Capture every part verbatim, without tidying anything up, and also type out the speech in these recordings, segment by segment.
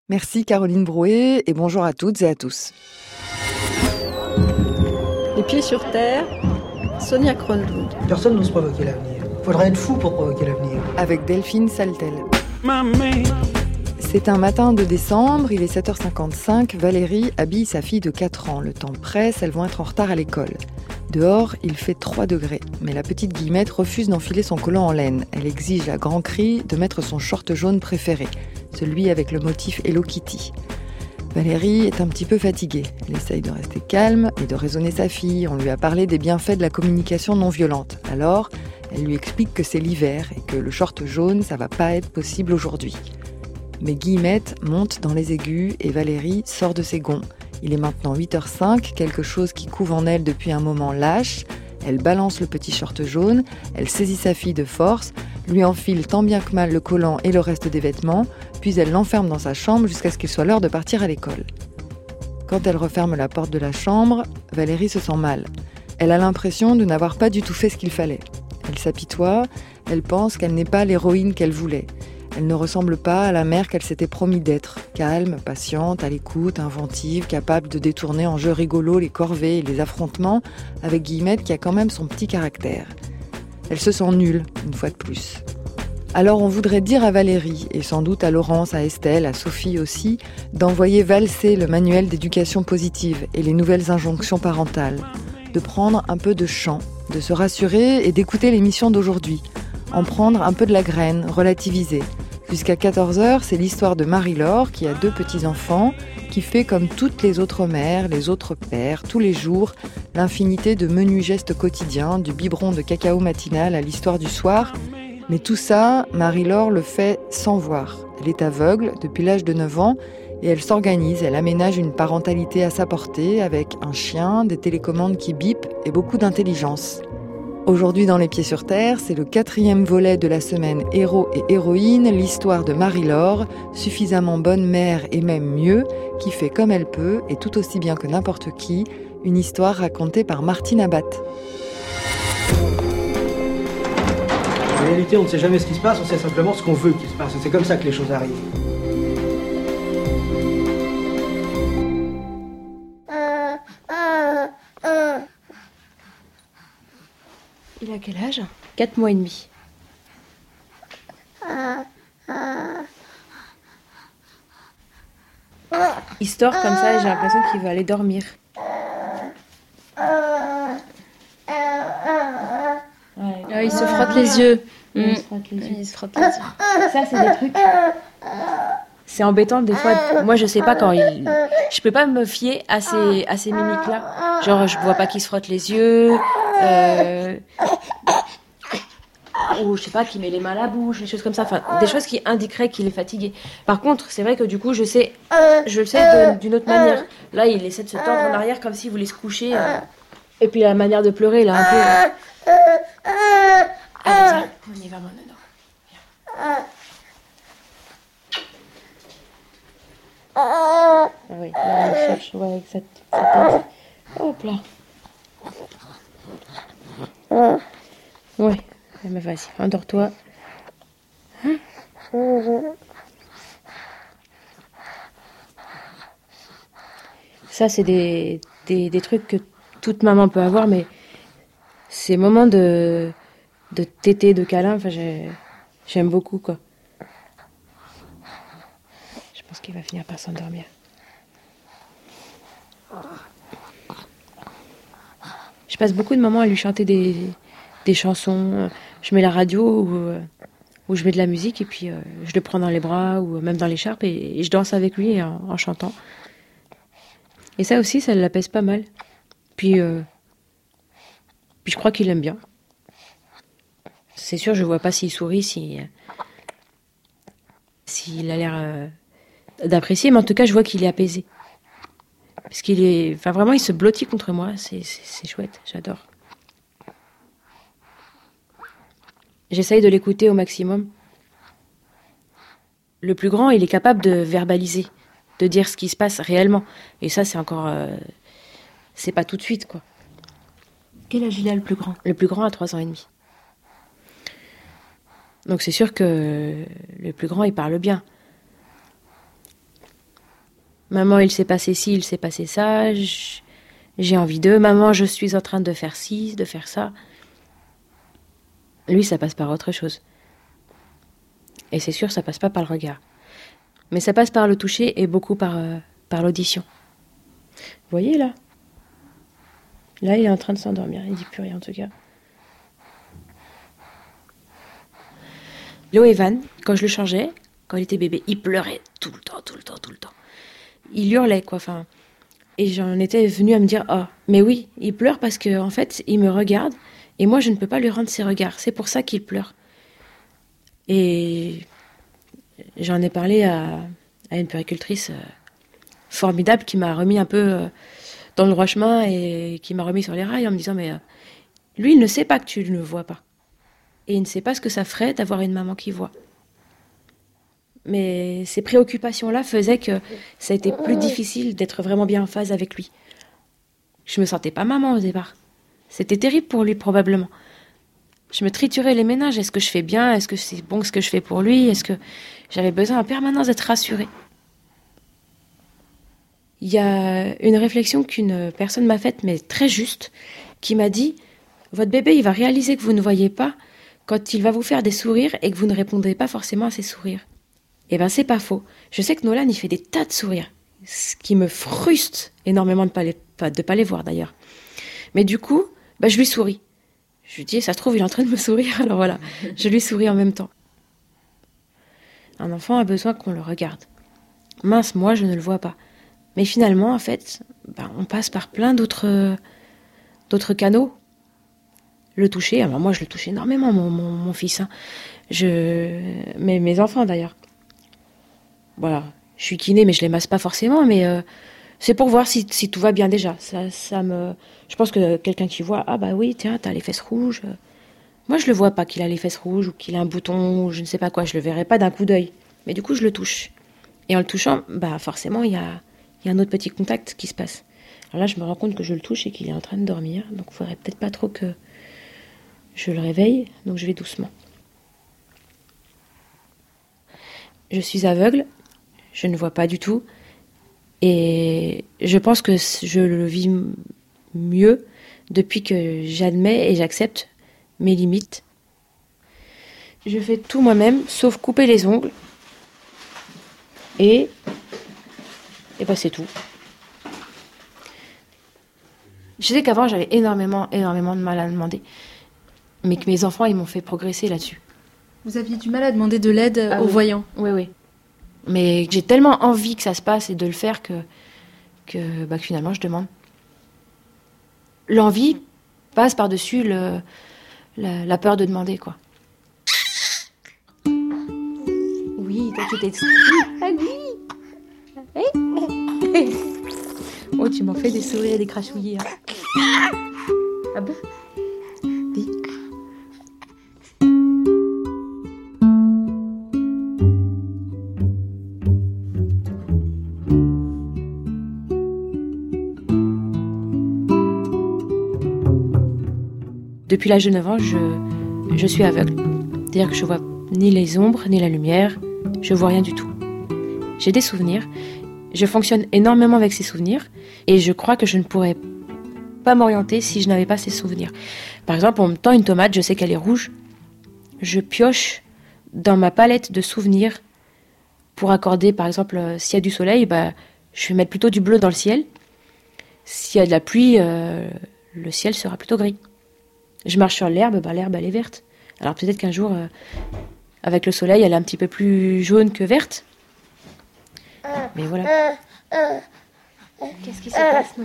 Merci Caroline Brouet et bonjour à toutes et à tous. Les pieds sur terre, Sonia Kronlund. Personne n'ose provoquer l'avenir. Faudrait être fou pour provoquer l'avenir. Avec Delphine Saltel. C'est un matin de décembre, il est sept heures cinquante-cinq, Valérie habille sa fille de quatre ans. Le temps presse, elles vont être en retard à l'école. Dehors, il fait trois degrés, mais la petite Guillemette refuse d'enfiler son collant en laine. Elle exige à grands cris de mettre son short jaune préféré, celui avec le motif Hello Kitty. Valérie est un petit peu fatiguée. Elle essaye de rester calme et de raisonner sa fille. On lui a parlé des bienfaits de la communication non violente. Alors, elle lui explique que c'est l'hiver et que le short jaune, ça va pas être possible aujourd'hui. Mais Guillemette monte dans les aigus et Valérie sort de ses gonds. Il est maintenant huit heures cinq, quelque chose qui couve en elle depuis un moment lâche. Elle balance le petit short jaune, elle saisit sa fille de force, lui enfile tant bien que mal le collant et le reste des vêtements, puis elle l'enferme dans sa chambre jusqu'à ce qu'il soit l'heure de partir à l'école. Quand elle referme la porte de la chambre, Valérie se sent mal. Elle a l'impression de n'avoir pas du tout fait ce qu'il fallait. Elle s'apitoie, elle pense qu'elle n'est pas l'héroïne qu'elle voulait. Elle ne ressemble pas à la mère qu'elle s'était promis d'être, calme, patiente, à l'écoute, inventive, capable de détourner en jeux rigolos les corvées et les affrontements, avec Guillemette qui a quand même son petit caractère. Elle se sent nulle, une fois de plus. Alors on voudrait dire à Valérie, et sans doute à Laurence, à Estelle, à Sophie aussi, d'envoyer valser le manuel d'éducation positive et les nouvelles injonctions parentales, de prendre un peu de chant, de se rassurer et d'écouter l'émission d'aujourd'hui, en prendre un peu de la graine, relativiser. Jusqu'à quatorze heures, c'est l'histoire de Marie-Laure qui a deux petits-enfants, qui fait comme toutes les autres mères, les autres pères, tous les jours, l'infinité de menus gestes quotidiens, du biberon de cacao matinal à l'histoire du soir. Mais tout ça, Marie-Laure le fait sans voir. Elle est aveugle depuis l'âge de neuf ans et elle s'organise, elle aménage une parentalité à sa portée avec un chien, des télécommandes qui bipent et beaucoup d'intelligence. Aujourd'hui dans Les Pieds sur Terre, c'est le quatrième volet de la semaine Héros et Héroïnes, l'histoire de Marie-Laure, suffisamment bonne mère et même mieux, qui fait comme elle peut, et tout aussi bien que n'importe qui, une histoire racontée par Martine Abat. En réalité, on ne sait jamais ce qui se passe, on sait simplement ce qu'on veut qu'il se passe. C'est comme ça que les choses arrivent. Il a quel âge ? Quatre mois et demi. Il se tord comme ça et j'ai l'impression qu'il va aller dormir. Ouais. Ah, il se frotte les yeux. Il, Mmh. se frotte les yeux. Il se frotte les yeux. Ça, c'est des trucs. C'est embêtant des fois. Moi, je sais pas quand il. Je peux pas me fier à ces, à ces mimiques-là. Genre, je vois pas qu'il se frotte les yeux. Euh... Ou je sais pas, qu'il met les mains à la bouche, des choses comme ça. Enfin, des choses qui indiqueraient qu'il est fatigué. Par contre, c'est vrai que du coup, je sais, je le sais de- d'une autre manière. Là, il essaie de se tordre en arrière comme s'il voulait se coucher. euh. Et puis la manière de pleurer, là, un peu. Allez, viens, on y va maintenant. Ah oui, là, il cherche, ouais, avec sa, sa tête. Hop là. Ouais, mais vas-y, endors-toi. Hein? Ça, c'est des, des, des trucs que toute maman peut avoir, mais ces moments de, de tété, de câlin, enfin, j'ai- j'aime beaucoup, quoi. Je pense qu'il va finir par s'endormir. Je passe beaucoup de moments à lui chanter des, des chansons. Je mets la radio ou, euh, ou je mets de la musique et puis euh, je le prends dans les bras ou même dans l'écharpe et, et je danse avec lui en, en chantant. Et ça aussi, ça l'apaise pas mal. Puis, euh, puis je crois qu'il aime bien. C'est sûr, je vois pas s'il sourit, si, s'il a l'air euh, d'apprécier, mais en tout cas, je vois qu'il est apaisé. Parce qu'il est, enfin vraiment, il se blottit contre moi. C'est, c'est, c'est chouette, j'adore. J'essaye de l'écouter au maximum. Le plus grand, il est capable de verbaliser, de dire ce qui se passe réellement. Et ça, c'est encore, euh, c'est pas tout de suite, quoi. Quel âge il a le plus grand ? Le plus grand a trois ans et demi. Donc c'est sûr que le plus grand, il parle bien. Maman, il s'est passé ci, il s'est passé ça. J'ai envie d'eux. Maman, je suis en train de faire ci, de faire ça. Lui, ça passe par autre chose. Et c'est sûr, ça passe pas par le regard. Mais ça passe par le toucher et beaucoup par, euh, par l'audition. Vous voyez, là ? Là, il est en train de s'endormir. Il dit plus rien, en tout cas. Léo Evan, quand je le changeais, quand il était bébé, il pleurait tout le temps, tout le temps, tout le temps. Il hurlait, quoi. Enfin, et j'en étais venue à me dire, ah, oh, mais oui, il pleure parce que, en fait, il me regarde et moi, je ne peux pas lui rendre ses regards. C'est pour ça qu'il pleure. Et j'en ai parlé à, à une puéricultrice euh, formidable qui m'a remis un peu euh, dans le droit chemin et qui m'a remis sur les rails en me disant, mais euh, lui, il ne sait pas que tu ne le vois pas. Et il ne sait pas ce que ça ferait d'avoir une maman qui voit. Mais ces préoccupations-là faisaient que ça a été plus difficile d'être vraiment bien en phase avec lui. Je me sentais pas maman au départ. C'était terrible pour lui, probablement. Je me triturais les méninges. Est-ce que je fais bien ? Est-ce que c'est bon ce que je fais pour lui ? Est-ce que j'avais besoin en permanence d'être rassurée ? Il y a une réflexion qu'une personne m'a faite, mais très juste, qui m'a dit « Votre bébé, il va réaliser que vous ne voyez pas quand il va vous faire des sourires et que vous ne répondez pas forcément à ses sourires. » Eh bien, c'est pas faux. Je sais que Nolan, il fait des tas de sourires, ce qui me fruste énormément de ne pas les, de pas les voir, d'ailleurs. Mais du coup, bah, je lui souris. Je lui dis, ça se trouve, il est en train de me sourire, alors voilà, je lui souris en même temps. Un enfant a besoin qu'on le regarde. Mince, moi, je ne le vois pas. Mais finalement, en fait, bah, on passe par plein d'autres, d'autres canaux. Le toucher, alors moi, je le touche énormément, mon, mon, mon fils. Hein. Je... Mais mes enfants, d'ailleurs. Voilà, je suis kiné, mais je les masse pas forcément, mais euh, c'est pour voir si, si tout va bien déjà. Ça, ça me... Je pense que quelqu'un qui voit, ah bah oui, tiens, t'as les fesses rouges. Moi, je le vois pas qu'il a les fesses rouges ou qu'il a un bouton ou je ne sais pas quoi. Je le verrai pas d'un coup d'œil. Mais du coup, je le touche. Et en le touchant, bah forcément, il y a, y a un autre petit contact qui se passe. Alors là, je me rends compte que je le touche et qu'il est en train de dormir. Donc, il faudrait peut-être pas trop que je le réveille. Donc, je vais doucement. Je suis aveugle. Je ne vois pas du tout. Et je pense que je le vis mieux depuis que j'admets et j'accepte mes limites. Je fais tout moi-même, sauf couper les ongles. Et... Et ben c'est tout. Je sais qu'avant, j'avais énormément, énormément de mal à demander. Mais que mes enfants, ils m'ont fait progresser là-dessus. Vous aviez du mal à demander de l'aide ah, aux oui. voyants ? Oui, oui. Mais j'ai tellement envie que ça se passe et de le faire que, que, bah, que finalement je demande. L'envie passe par-dessus le, la, la peur de demander, quoi. Oui, toi tu t'es... Ah oui. Oh, tu m'en fais des sourires et des crachouillis. Hein. Ah bon ? Oui. Depuis l'âge de neuf ans, je, je suis aveugle. C'est-à-dire que je vois ni les ombres, ni la lumière. Je vois rien du tout. J'ai des souvenirs. Je fonctionne énormément avec ces souvenirs. Et je crois que je ne pourrais pas m'orienter si je n'avais pas ces souvenirs. Par exemple, on me tend une tomate, je sais qu'elle est rouge. Je pioche dans ma palette de souvenirs pour accorder, par exemple, s'il y a du soleil, bah, je vais mettre plutôt du bleu dans le ciel. S'il y a de la pluie, euh, le ciel sera plutôt gris. Je marche sur l'herbe, bah, l'herbe elle est verte. Alors peut-être qu'un jour, euh, avec le soleil, elle est un petit peu plus jaune que verte. Mais voilà. Qu'est-ce qui se passe, Nolan ?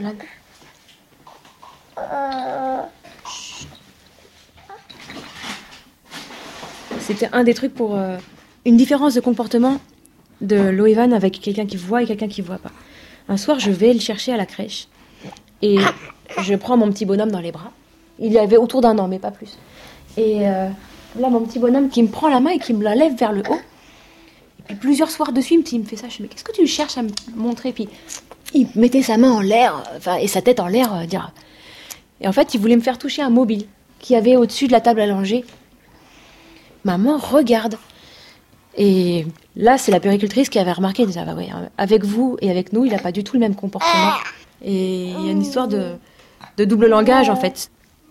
C'était un des trucs pour euh, une différence de comportement de Loevan avec quelqu'un qui voit et quelqu'un qui voit pas. Un soir, je vais le chercher à la crèche et je prends mon petit bonhomme dans les bras. Il y avait autour d'un an, mais pas plus. Et euh, là, mon petit bonhomme qui me prend la main et qui me la lève vers le haut. Et puis plusieurs soirs dessus, il me fait ça. Je me dis, mais qu'est-ce que tu cherches à me montrer ? Puis il mettait sa main en l'air, enfin, et sa tête en l'air. Euh, dire. Et en fait, il voulait me faire toucher un mobile qui avait au-dessus de la table à langer. Maman, regarde. Et là, c'est la puéricultrice qui avait remarqué, elle disait, ah bah ouais, avec vous et avec nous, il n'a pas du tout le même comportement. Et il y a une histoire de, de double langage, en fait.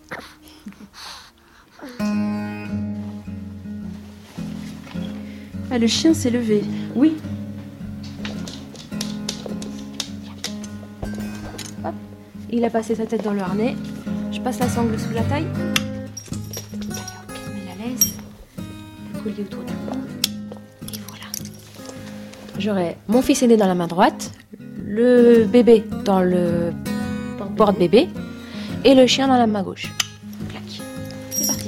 Ah, le chien s'est levé. Oui. Hop. Il a passé sa tête dans le harnais. Je passe la sangle sous la taille. Allez, hop, je mets la laisse. Le collier autour du cou. Et voilà. J'aurai mon fils aîné dans la main droite, le bébé dans le porte-bébé et le chien dans la main gauche. Clac. C'est parti.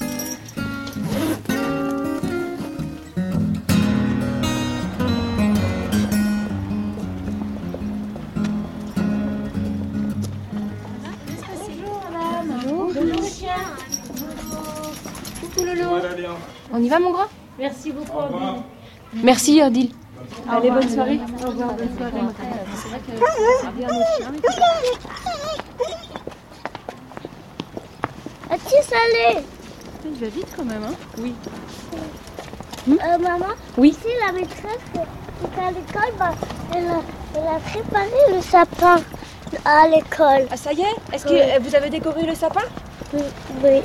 On y va, mon grand ? Merci beaucoup. Merci, Odile. Allez, bonne soirée. Au revoir, bonne soirée. C'est vrai que ça revient à nos chiens. As-tu salé? Il va vite quand même, hein? Oui. Euh, maman, Oui. ici la maîtresse qui est à l'école, bah, elle, a, elle a préparé le sapin à l'école. Ah, ça y est ? Est-ce Oui. que vous avez décoré le sapin ? Oui, oui.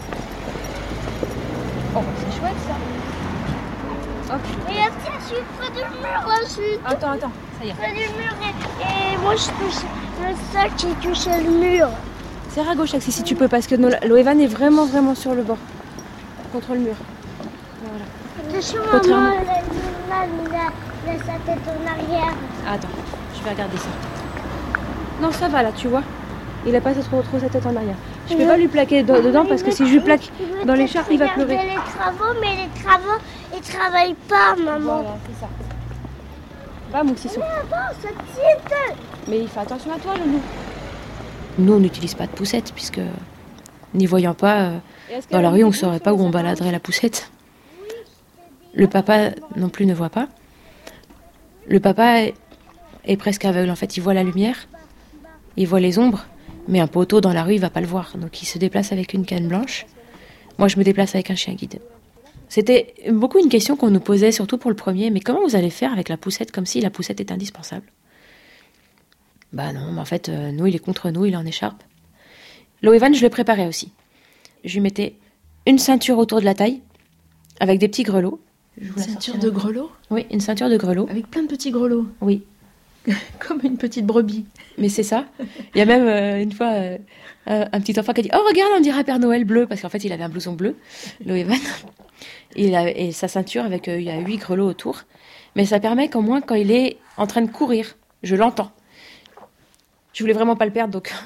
Oh, c'est chouette, ça. Et aussi, je suis près du mur aussi. Attends, attends, ça y est. Près du mur et, et moi je touche le sol qui touche le mur. Serre à gauche, Axi, si tu peux, parce que Loévan est vraiment, vraiment sur le bord, contre le mur. Voilà. Attention, Contrairement- maman, elle a, elle a, elle a sa tête en arrière. Ah, attends, je vais regarder ça. Non, ça va là, tu vois. Il a pas trop, trop sa tête en arrière. Je peux Mhm. pas lui plaquer de- dedans parce que si je lui plaque Il veut dans peut-être l'écharpe, il va regarder pleurer. les travaux, mais les travaux, ils travaillent pas, maman. Voilà, c'est ça. Va, mon Sissou. Attends, ça tire. Mais il fait attention à toi, le loup. Nous, on n'utilise pas de poussette puisque, n'y voyant pas, euh, dans la rue, on ne saurait pas où on baladerait la poussette. Le papa non plus ne voit pas. Le papa est, est presque aveugle. En fait, il voit la lumière, il voit les ombres, mais un poteau dans la rue, il va pas le voir. Donc, il se déplace avec une canne blanche. Moi, je me déplace avec un chien guide. C'était beaucoup une question qu'on nous posait, surtout pour le premier. Mais comment vous allez faire avec la poussette, comme si la poussette est indispensable ? Bah non, mais en fait, euh, nous, il est contre nous, il est en écharpe. Loévan, je le préparais aussi. Je lui mettais une ceinture autour de la taille, avec des petits grelots. Je vous la Ceinture sortirai. de grelots? Oui, une ceinture de grelots. Avec plein de petits grelots. Oui, Comme une petite brebis. mais c'est ça. Il y a même euh, une fois euh, un, un petit enfant qui a dit « Oh, regarde, on dirait Père Noël bleu », parce qu'en fait, il avait un blouson bleu, Loévan. Il a, et sa ceinture, avec euh, il y a huit grelots autour. Mais ça permet qu'au moins, quand il est en train de courir, je l'entends. Je voulais vraiment pas le perdre, donc...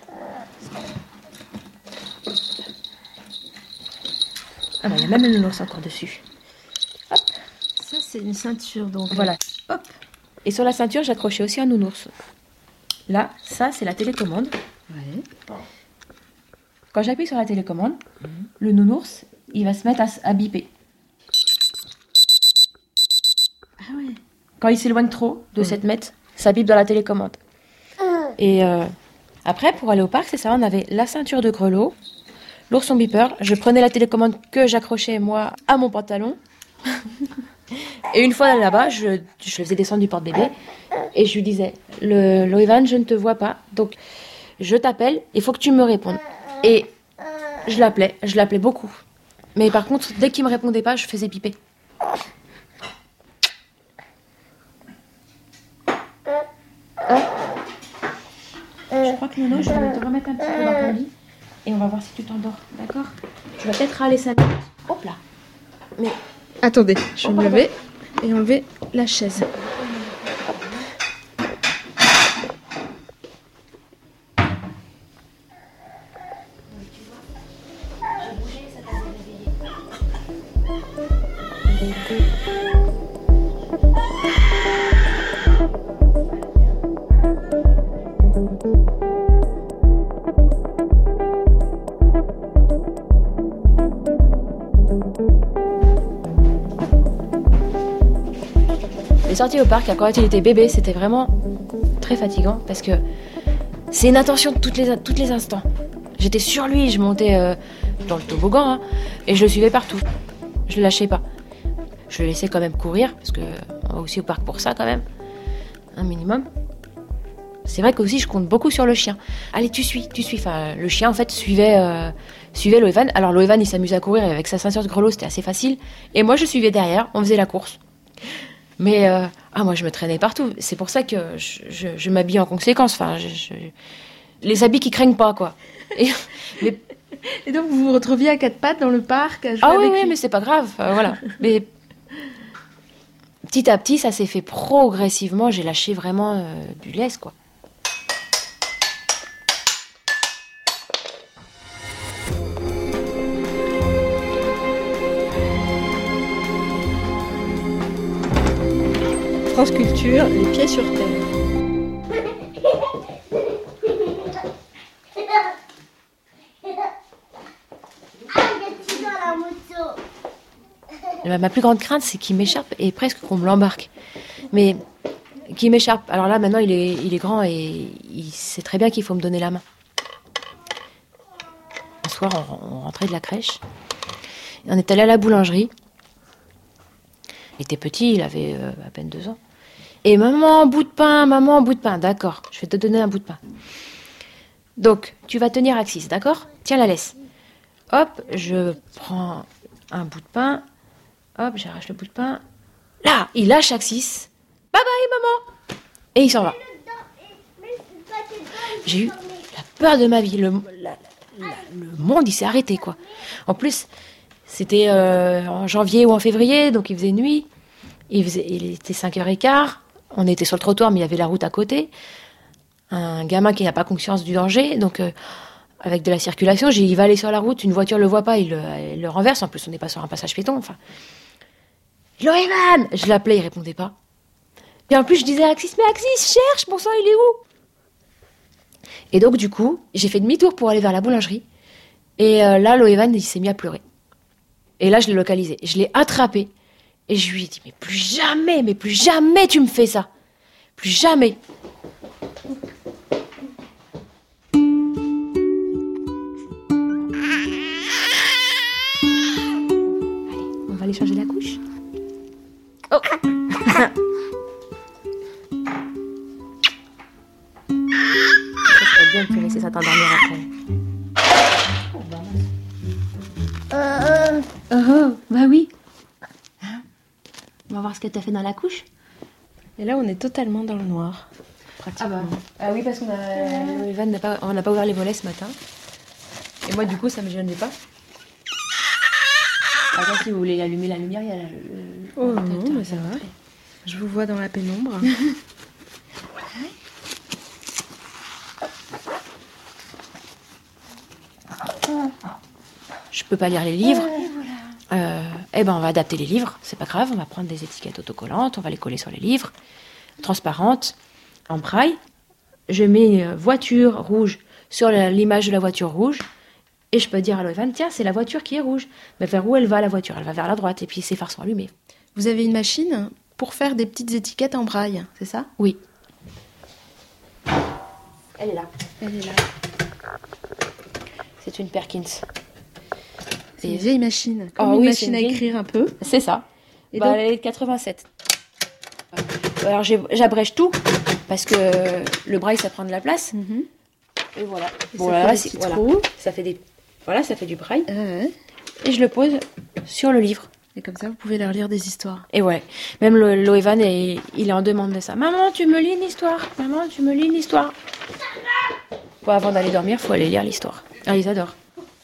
Ah bah, il y a même le nounours encore dessus. Hop, Ça, c'est une ceinture, donc. voilà. Hop. Et sur la ceinture, j'accrochais aussi un nounours. Là, ça, c'est la télécommande. Ouais. Quand j'appuie sur la télécommande, le nounours, il va se mettre à, s- à biper. Ah ouais. Quand il s'éloigne trop de sept mètres, ça bipe dans la télécommande. Et euh, après, pour aller au parc, c'est ça, on avait la ceinture de grelot, l'ourson beeper. Je prenais la télécommande que j'accrochais, moi, à mon pantalon. Et une fois là-bas, je, je le faisais descendre du porte-bébé et je lui disais, le, Loévan, je ne te vois pas, donc je t'appelle, il faut que tu me répondes. Et je l'appelais, je l'appelais beaucoup. Mais par contre, dès qu'il me répondait pas, je faisais piper. Je crois que Nono, je vais te remettre un petit peu dans ton lit et on va voir si tu t'endors, d'accord? Tu vas peut-être râler cinq minutes. Hop là. Mais Attendez, je vais me lever et enlever la chaise. les sorties au parc, quand il était bébé, c'était vraiment très fatigant parce que c'est une attention de toutes les, toutes les instants. J'étais sur lui, je montais euh, dans le toboggan hein, et je le suivais partout. Je le lâchais pas. Je le laissais quand même courir, parce qu'on va aussi au parc pour ça quand même, un minimum. C'est vrai qu'aussi je compte beaucoup sur le chien. Allez, tu suis, tu suis. Enfin, le chien en fait suivait, euh, suivait Loevan. Alors Loevan il s'amusait à courir et avec sa ceinture de grelot c'était assez facile. Et moi je suivais derrière, on faisait la course. Mais euh, ah moi je me traînais partout. C'est pour ça que je, je, je m'habille en conséquence. Enfin, je, je... les habits qui craignent pas quoi. Et, mais... et donc vous vous retrouviez à quatre pattes dans le parc à jouer ah oui avec oui lui. mais c'est pas grave. Euh, voilà. Mais petit à petit ça s'est fait progressivement. J'ai lâché vraiment euh, du lest quoi. France Culture, les pieds sur terre. Ma plus grande crainte, c'est qu'il m'échappe et presque qu'on me l'embarque. Mais qu'il m'échappe. Alors là, maintenant, il est, il est grand et il sait très bien qu'il faut me donner la main. Un soir, on, on rentrait de la crèche. Et on est allé à la boulangerie. Il était petit, il avait euh, à peine deux ans. Et maman, bout de pain, maman, bout de pain. D'accord, je vais te donner un bout de pain. Donc, tu vas tenir Axis, d'accord ? Tiens, la laisse. Hop, je prends un bout de pain. Hop, j'arrache le bout de pain. Là, il lâche Axis. Bye bye, maman. Et il s'en va. J'ai eu la peur de ma vie. Le, la, la, le monde, il s'est arrêté, quoi. En plus, c'était euh, en janvier ou en février, donc il faisait nuit. Il, faisait, il était cinq heures quinze. On était sur le trottoir, mais il y avait la route à côté. Un gamin qui n'a pas conscience du danger, donc euh, avec de la circulation, j'ai dit, il va aller sur la route, une voiture ne le voit pas, il, il le renverse. En plus, on n'est pas sur un passage piéton. Enfin, Loevan, je l'appelais, il répondait pas. Et en plus, je disais à Axis, mais Axis, cherche, bon sang, il est où ? Et donc, du coup, j'ai fait demi-tour pour aller vers la boulangerie. Et euh, là, Loevan, il s'est mis à pleurer. Et là, je l'ai localisé. Je l'ai attrapé. Et je lui ai dit, mais plus jamais, mais plus jamais tu me fais ça. Plus jamais. Allez, on va aller changer la couche. Oh. Ça serait bien de te laisser ça t'endormir après. Euh, Oh, oh, bah oui. Hein ? On va voir ce que t'as fait dans la couche. Et là, on est totalement dans le noir. Ah bah ah oui, parce qu'on a Evan n'a pas on n'a pas ouvert les volets ce matin. Et moi du coup ça me gênait pas. Attends, si vous voulez allumer la lumière, il y a la, le, Oh le- non, le- mais ça va. Je vous vois dans la pénombre. Je peux pas lire les livres. Euh, eh ben on va adapter les livres, c'est pas grave, on va prendre des étiquettes autocollantes, on va les coller sur les livres, transparentes, en braille. Je mets euh, voiture rouge sur la- l'image de la voiture rouge et je peux dire à Loevan, tiens, c'est la voiture qui est rouge. Mais vers où elle va la voiture ? Elle va vers la droite et puis ses phares sont allumés. Vous avez une machine pour faire des petites étiquettes en braille, c'est ça ? Oui. Elle est là. Elle est là. C'est une Perkins. C'est une vieille machine. Oh Comme une oui, machine c'est à une vieille- écrire un peu. C'est ça. Et Bah, donc- elle est de quatre-vingt-sept. Alors j'ai- j'abrège tout parce que le braille ça prend de la place. Mhm. Et voilà. Et Bon ça là, fait là, des c'est- petits voilà. trous. Ça fait des voilà, ça fait du braille Euh, et je le pose sur le livre. et comme ça, vous pouvez leur lire des histoires. Et ouais. Même le Loevan est il est en demande de ça. Maman, tu me lis une histoire. Maman, tu me lis une histoire. Bon, avant d'aller dormir, faut aller lire l'histoire. Ah, ils adorent.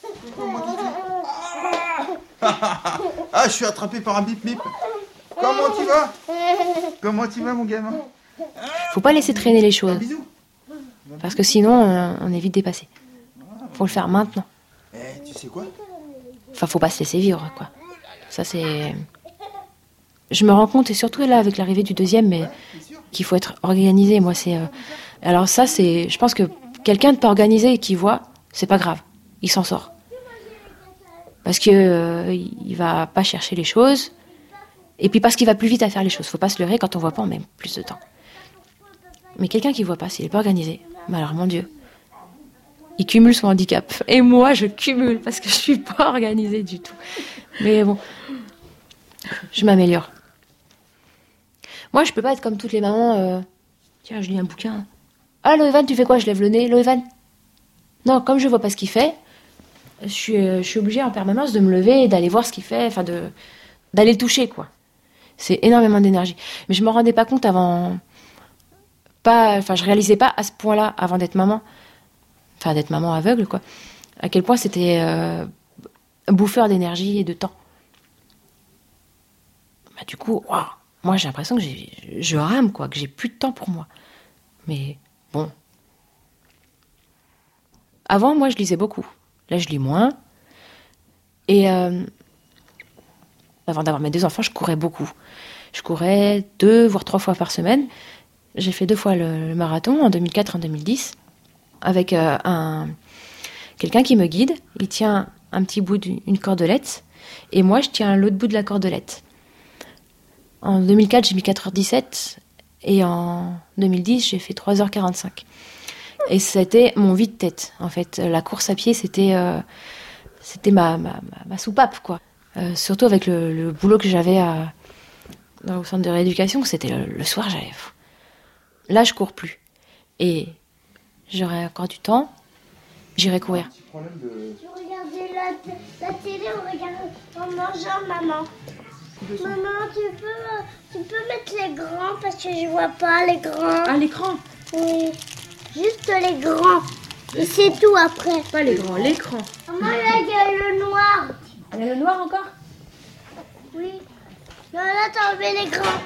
Ah, je suis attrapé par un bip-bip. Comment tu vas? Comment tu vas, mon gamin? Faut pas laisser traîner les Un choses bisou. parce que sinon on, on est vite dépassé. Faut le faire maintenant. Eh, tu sais quoi? Enfin, faut pas se laisser vivre, quoi. Ça, c'est... Je me rends compte, et surtout là, avec l'arrivée du deuxième, mais qu'il faut être organisé. Moi, c'est... euh, Alors ça, c'est... Je pense que quelqu'un de pas organisé et qui voit, c'est pas grave. Il s'en sort. Parce que euh, il va pas chercher les choses. Et puis parce qu'il va plus vite à faire les choses. Faut pas se leurrer, quand on voit pas, on met plus de temps. Mais quelqu'un qui voit pas, s'il est pas organisé, bah alors, mon Dieu, il cumule son handicap. Et moi, je cumule parce que je suis pas organisée du tout. Mais bon, je m'améliore. Moi, je peux pas être comme toutes les mamans. Euh... Tiens, je lis un bouquin. Ah, Loévan, tu fais quoi? Je lève le nez. Loévan. Non, comme je vois pas ce qu'il fait, je suis, euh, je suis obligée en permanence de me lever et d'aller voir ce qu'il fait, enfin de d'aller le toucher, quoi. C'est énormément d'énergie. Mais je m'en rendais pas compte avant. Pas, enfin, je réalisais pas à ce point-là avant d'être maman. Enfin, d'être maman aveugle, quoi. À quel point c'était euh, bouffeur d'énergie et de temps. Bah, du coup, waouh, moi j'ai l'impression que j'ai, je rame, quoi, que j'ai plus de temps pour moi. Mais bon. Avant, moi, je lisais beaucoup. Là, je lis moins. Et euh, avant d'avoir mes deux enfants, je courais beaucoup. Je courais deux, voire trois fois par semaine. J'ai fait deux fois le, le marathon, en deux mille quatre et en deux mille dix, avec euh, un, quelqu'un qui me guide. Il tient un petit bout d'une cordelette, et moi, je tiens l'autre bout de la cordelette. En deux mille quatre, j'ai mis quatre heures dix-sept, et en deux mille dix, j'ai fait trois heures quarante-cinq. Et c'était mon vide-tête, en fait. La course à pied, c'était, euh, c'était ma, ma, ma, ma soupape, quoi. Euh, surtout avec le, le boulot que j'avais à, dans le centre de rééducation, c'était le, le soir, j'avais... Là, je cours plus. Et j'aurai encore du temps, j'irai courir. Tu regardais la, la télé en, regardant, en mangeant, maman. Maman, tu peux, tu peux mettre les grands parce que je vois pas les grands. Ah, l'écran? Oui, juste les grands. Et c'est tout après. Pas les grands, l'écran. Maman, là, il y a le noir. Il y a le noir encore? Oui. Non, là, t'as enlevé les grands.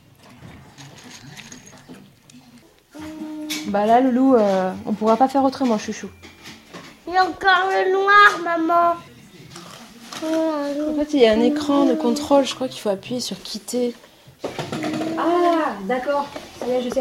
Bah là, Loulou, euh, on pourra pas faire autrement, chouchou. Il y a encore le noir, maman. En fait, il y a un écran de contrôle, je crois qu'il faut appuyer sur quitter. Ah, d'accord. Ça y est, je sais.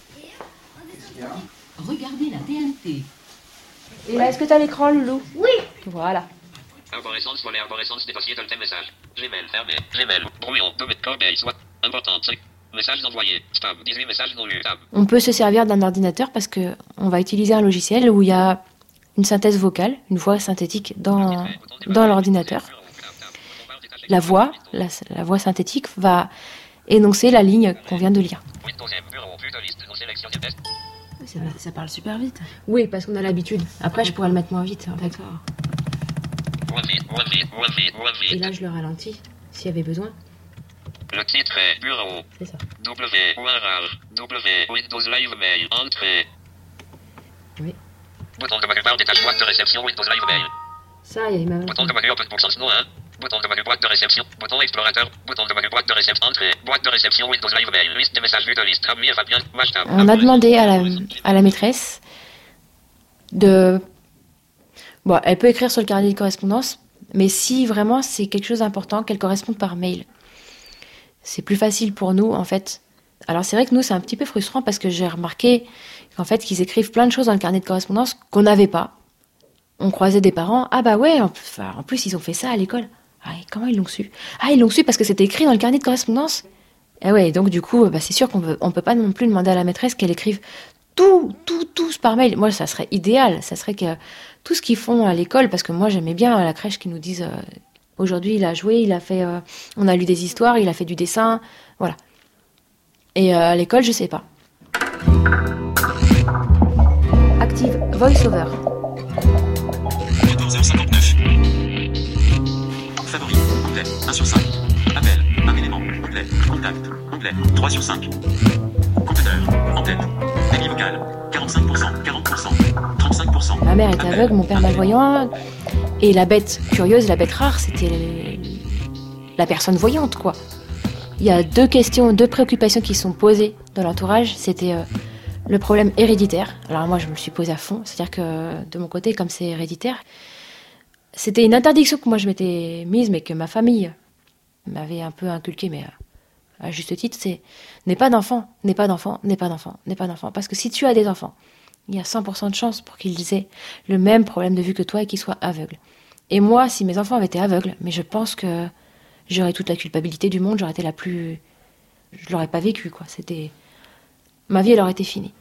Regardez la T N T. Et là, est-ce que t'as l'écran, Loulou? Oui. Voilà. Arborescence pour l'arborescence des dossiers de message. Gmail fermé. Gmail. Brouillon. Domaine. Corbeil. Soit. Important. Messages envoyés. Stop. dix-huit messages non lus. Tab. On peut se servir d'un ordinateur parce que on va utiliser un logiciel où il y a une synthèse vocale, une voix synthétique dans, dans l'ordinateur. La voix, la, la voix synthétique va énoncer la ligne qu'on vient de lire. Ça, ça parle super vite. Oui, parce qu'on a l'habitude. Après, je pourrais le mettre moins vite. En fait. Et là, je le ralentis, s'il y avait besoin. Le titre est Bureau. C'est ça. W, U R L, W, Windows Live Mail, Entrée. Oui. Bouton de menu barre détache boîte de réception Windows Live Mail. Ça, il y a une Bouton de menu Open Book Sans nom un. Bouton de menu boîte de réception. Bouton explorateur. Bouton de menu boîte de réception. Entrée. Boîte de réception Windows Live Mail. Liste des messages vus de liste. Rami et Fabien. Mashtag. On a demandé à la, à la maîtresse de... Bon, elle peut écrire sur le carnet de correspondance, mais si vraiment c'est quelque chose d'important, qu'elle corresponde par mail. C'est plus facile pour nous, en fait. Alors c'est vrai que nous, c'est un petit peu frustrant parce que j'ai remarqué qu'en fait, qu'ils écrivent plein de choses dans le carnet de correspondance qu'on n'avait pas. On croisait des parents. Ah bah ouais, en, enfin, en plus, ils ont fait ça à l'école. Ah, et comment ils l'ont su? Ah, ils l'ont su parce que c'était écrit dans le carnet de correspondance. Et ouais, donc du coup, bah, c'est sûr qu'on peut, on peut pas non plus demander à la maîtresse qu'elle écrive tout, tout, tout par mail. Moi, ça serait idéal. Ça serait que tout ce qu'ils font à l'école, parce que moi, j'aimais bien à la crèche qu'ils nous disent... Euh, aujourd'hui, il a joué, il a fait... Euh, on a lu des histoires, il a fait du dessin, voilà. Et euh, à l'école, je sais pas. Active VoiceOver. quatorze heures cinquante-neuf. Favori, onglet, un sur cinq. Appel, un élément, onglet, contact, onglet, trois sur cinq. Conteneur, en tête. Débit vocal, quarante-cinq pour cent, quarante pour cent, trente-cinq pour cent. Ma mère était Appel. aveugle, mon père malvoyant. Et la bête curieuse, la bête rare, c'était la personne voyante, quoi. Il y a deux questions, deux préoccupations qui sont posées dans l'entourage. C'était euh, le problème héréditaire. Alors moi, je me le suis posé à fond. C'est-à-dire que de mon côté, comme c'est héréditaire, c'était une interdiction que moi je m'étais mise, mais que ma famille m'avait un peu inculquée, mais à juste titre, c'est n'aie pas d'enfant, n'aie pas d'enfant, n'aie pas d'enfant, n'aie pas d'enfant. Parce que si tu as des enfants, il y a cent pour cent de chances pour qu'ils aient le même problème de vue que toi et qu'ils soient aveugles. Et moi, si mes enfants avaient été aveugles, mais je pense que j'aurais toute la culpabilité du monde, j'aurais été la plus... Je l'aurais pas vécu, quoi. C'était... Ma vie, elle aurait été finie.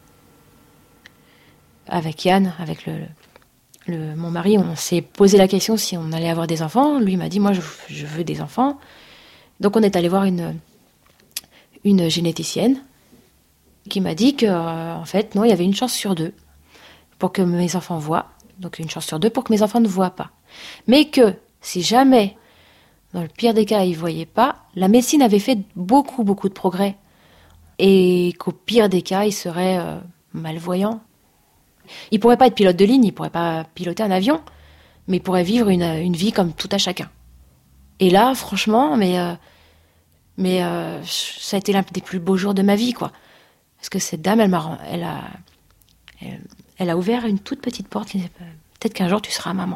Avec Yann, avec le, le, mon mari, on s'est posé la question si on allait avoir des enfants. Lui m'a dit, moi, je, je veux des enfants. Donc on est allé voir une, une généticienne qui m'a dit que, euh, en fait, non, il y avait une chance sur deux pour que mes enfants voient. Donc une chance sur deux pour que mes enfants ne voient pas. Mais que si jamais, dans le pire des cas, ils ne voyaient pas, la médecine avait fait beaucoup, beaucoup de progrès. Et qu'au pire des cas, ils seraient euh, malvoyants. Ils ne pourraient pas être pilotes de ligne, ils ne pourraient pas piloter un avion, mais ils pourraient vivre une, une vie comme tout à chacun. Et là, franchement, mais, euh, mais euh, ça a été l'un des plus beaux jours de ma vie, quoi. Parce que cette dame, elle m'a, elle a, elle, elle a ouvert une toute petite porte qui disait peut-être qu'un jour tu seras maman.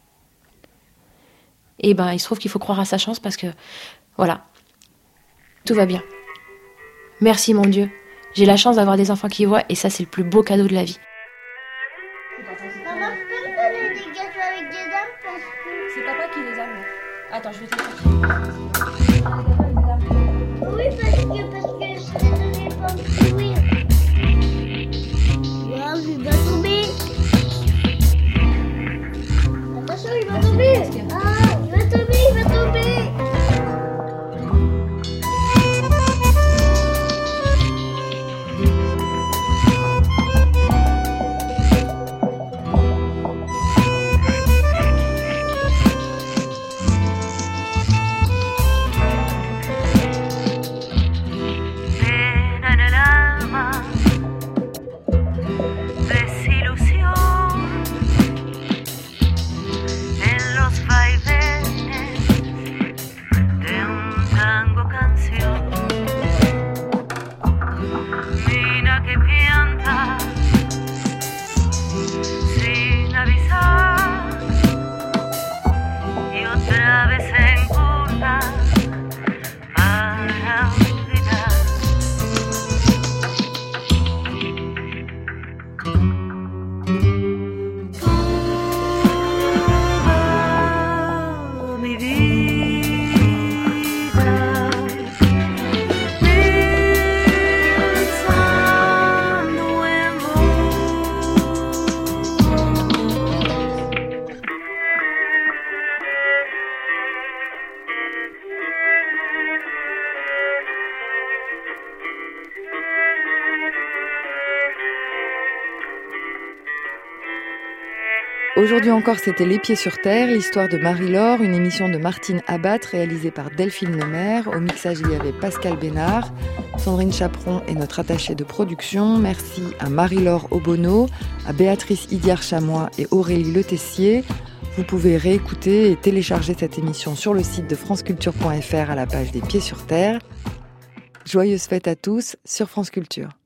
Et ben, il se trouve qu'il faut croire à sa chance parce que, voilà, tout va bien. Merci mon Dieu, j'ai la chance d'avoir des enfants qui voient et ça c'est le plus beau cadeau de la vie. Maman, tu peux me donner des gâteaux avec des dames parce que... C'est papa qui les a mis. Attends, je vais te chercher. Oui, parce que, parce que je t'ai donné pas de sourire. Waouh, il va tomber. Attention, il va tomber. Ah, il va tomber, il va tomber. Aujourd'hui encore, c'était Les Pieds sur Terre, l'histoire de Marie-Laure, une émission de Martine Abat réalisée par Delphine Lemaire. Au mixage, il y avait Pascal Bénard, Sandrine Chaperon est notre attachée de production. Merci à Marie-Laure Obono, à Béatrice Idiard-Chamois et Aurélie Le Tessier. Vous pouvez réécouter et télécharger cette émission sur le site de franceculture point f r à la page des Pieds sur Terre. Joyeuses fêtes à tous sur France Culture.